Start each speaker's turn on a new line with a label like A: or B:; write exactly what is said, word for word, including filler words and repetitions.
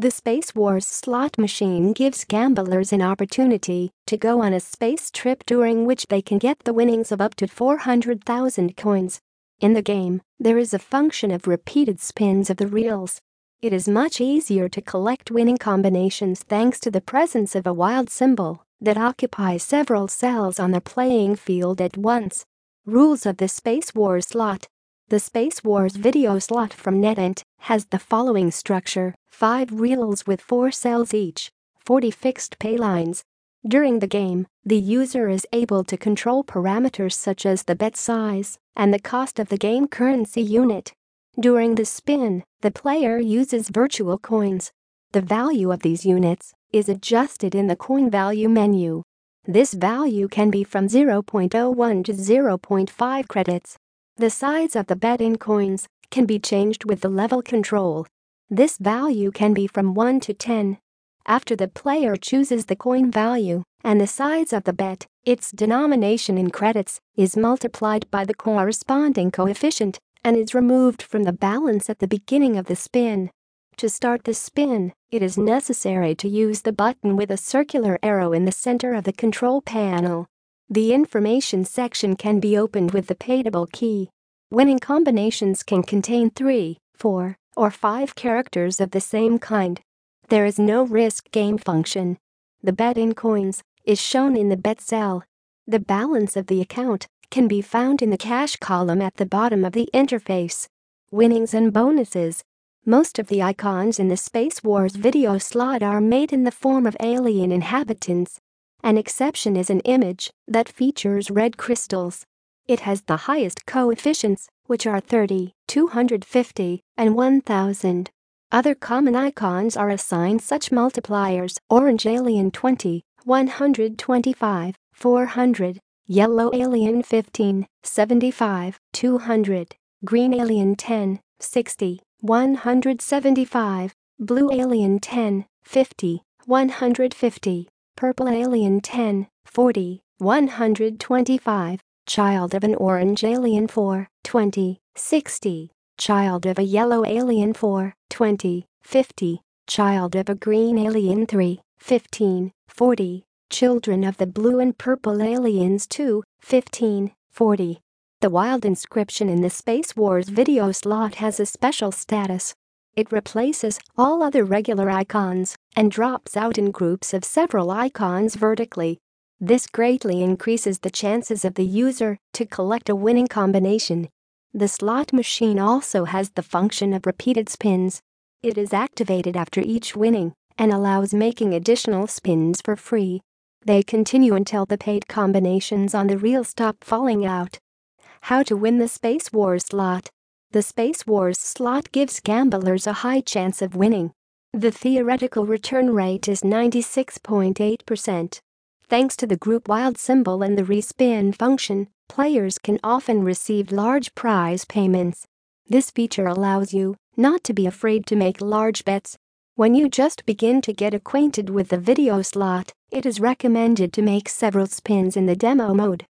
A: The Space Wars slot machine gives gamblers an opportunity to go on a space trip during which they can get the winnings of up to four hundred thousand coins. In the game, there is a function of repeated spins of the reels. It is much easier to collect winning combinations thanks to the presence of a wild symbol that occupies several cells on the playing field at once. Rules of the Space Wars slot. The Space Wars video slot from NetEnt has the following structure: five reels with four cells each, forty fixed pay lines. During the game, the user is able to control parameters such as the bet size and the cost of the game currency unit. During the spin, the player uses virtual coins. The value of these units is adjusted in the coin value menu. This value can be from zero point zero one to zero point five credits. The size of the bet-in coins can be changed with the level control. This value can be from one to ten. After the player chooses the coin value and the size of the bet, its denomination in credits is multiplied by the corresponding coefficient and is removed from the balance at the beginning of the spin. To start the spin, it is necessary to use the button with a circular arrow in the center of the control panel. The information section can be opened with the Payable key. Winning combinations can contain three, four, or five characters of the same kind. There is no risk game function. The bet-in coins is shown in the bet cell. The balance of the account can be found in the cash column at the bottom of the interface. Winnings and bonuses. Most of the icons in the Space Wars video slot are made in the form of alien inhabitants. An exception is an image that features red crystals. It has the highest coefficients, which are thirty, two hundred fifty, and one thousand. Other common icons are assigned such multipliers: orange alien twenty, one hundred twenty-five, four hundred, yellow alien fifteen, seventy-five, two hundred, green alien ten, sixty, one hundred seventy-five, blue alien ten, fifty, one hundred fifty, purple alien ten, forty, one hundred twenty-five, child of an orange alien four, twenty, sixty, child of a yellow alien four, twenty, fifty, child of a green alien three, fifteen, forty, children of the blue and purple aliens two, fifteen, forty. The wild inscription in the Space Wars video slot has a special status. It replaces all other regular icons and drops out in groups of several icons vertically. This greatly increases the chances of the user to collect a winning combination. The slot machine also has the function of repeated spins. It is activated after each winning and allows making additional spins for free. They continue until the paid combinations on the reel stop falling out. How to win the Space Wars slot. The Space Wars slot gives gamblers a high chance of winning. The theoretical return rate is ninety-six point eight percent. Thanks to the group wild symbol and the respin function, players can often receive large prize payments. This feature allows you not to be afraid to make large bets. When you just begin to get acquainted with the video slot, it is recommended to make several spins in the demo mode.